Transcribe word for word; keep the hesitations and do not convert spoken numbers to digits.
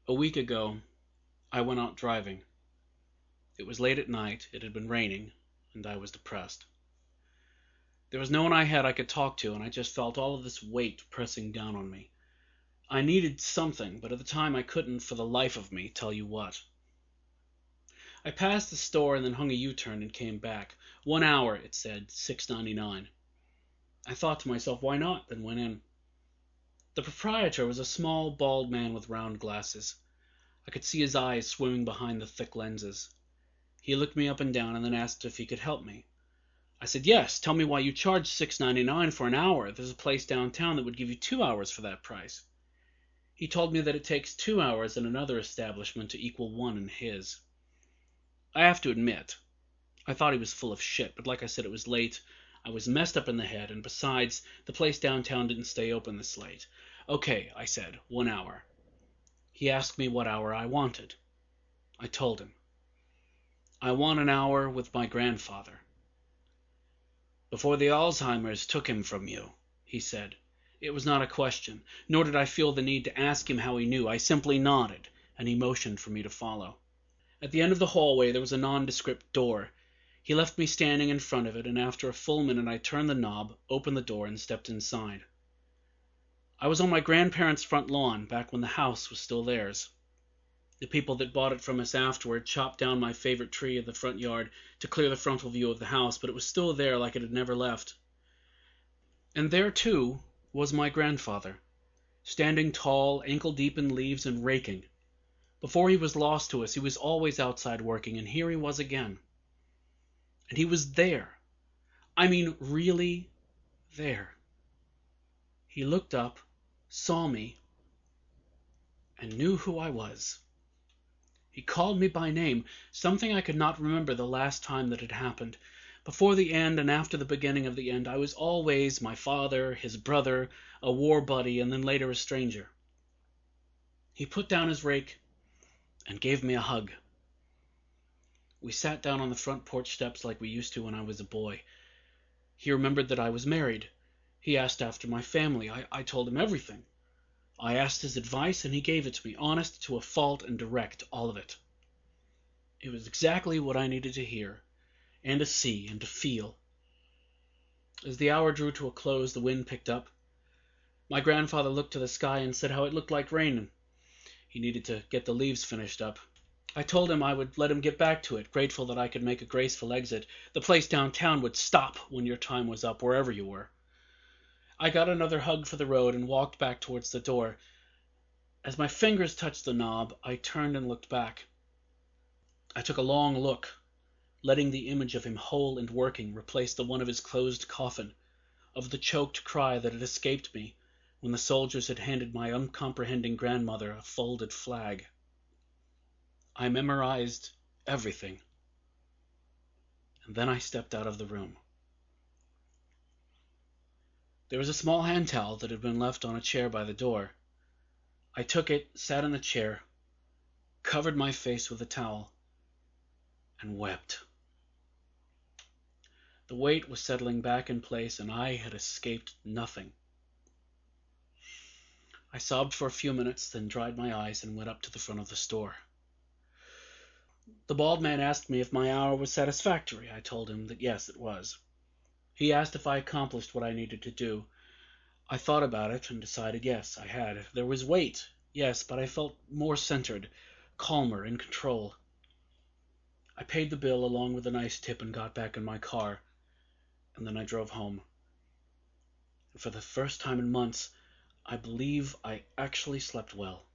A week ago, I went out driving. It was late at night, it had been raining, and I was depressed. There was no one I had I could talk to, and I just felt all of this weight pressing down on me. I needed something, but at the time I couldn't for the life of me tell you what. I passed the store and then hung a U-turn and came back. One hour, it said, six ninety-nine. I thought to myself, why not, then went in. The proprietor was a small, bald man with round glasses. I could see his eyes swimming behind the thick lenses. He looked me up and down and then asked if he could help me. I said, yes, tell me why you charge six ninety-nine for an hour. There's a place downtown that would give you two hours for that price. He told me that it takes two hours in another establishment to equal one in his. I have to admit, I thought he was full of shit, but like I said, it was late. I was messed up in the head, and besides, the place downtown didn't stay open this late. Okay, I said, one hour. He asked me what hour I wanted. I told him. I want an hour with my grandfather. Before the Alzheimer's took him from you, he said. It was not a question, nor did I feel the need to ask him how he knew. I simply nodded, and he motioned for me to follow. At the end of the hallway there was a nondescript door. He left me standing in front of it, and after a full minute I turned the knob, opened the door, and stepped inside. I was on my grandparents' front lawn, back when the house was still theirs. The people that bought it from us afterward chopped down my favorite tree in the front yard to clear the frontal view of the house, but it was still there like it had never left. And there, too, was my grandfather, standing tall, ankle-deep in leaves and raking. Before he was lost to us, he was always outside working, and here he was again. And he was there. I mean, really there. He looked up, saw me, and knew who I was. He called me by name, something I could not remember the last time that had happened. Before the end and after the beginning of the end, I was always my father, his brother, a war buddy, and then later a stranger. He put down his rake and gave me a hug. We sat down on the front porch steps like we used to when I was a boy. He remembered that I was married. He asked after my family. I, I told him everything. I asked his advice, and he gave it to me, honest to a fault and direct, all of it. It was exactly what I needed to hear, and to see, and to feel. As the hour drew to a close, the wind picked up. My grandfather looked to the sky and said how it looked like rain. He needed to get the leaves finished up. I told him I would let him get back to it, grateful that I could make a graceful exit. The place downtown would stop when your time was up, wherever you were. I got another hug for the road and walked back towards the door. As my fingers touched the knob, I turned and looked back. I took a long look, letting the image of him whole and working replace the one of his closed coffin, of the choked cry that had escaped me when the soldiers had handed my uncomprehending grandmother a folded flag. I memorized everything, and then I stepped out of the room. There was a small hand towel that had been left on a chair by the door. I took it, sat in the chair, covered my face with the towel, and wept. The weight was settling back in place, and I had escaped nothing. I sobbed for a few minutes, then dried my eyes and went up to the front of the store. The bald man asked me if my hour was satisfactory. I told him that yes, it was. He asked if I accomplished what I needed to do. I thought about it and decided yes, I had. There was weight, yes, but I felt more centered, calmer, in control. I paid the bill along with a nice tip and got back in my car, and then I drove home. And for the first time in months, I believe I actually slept well.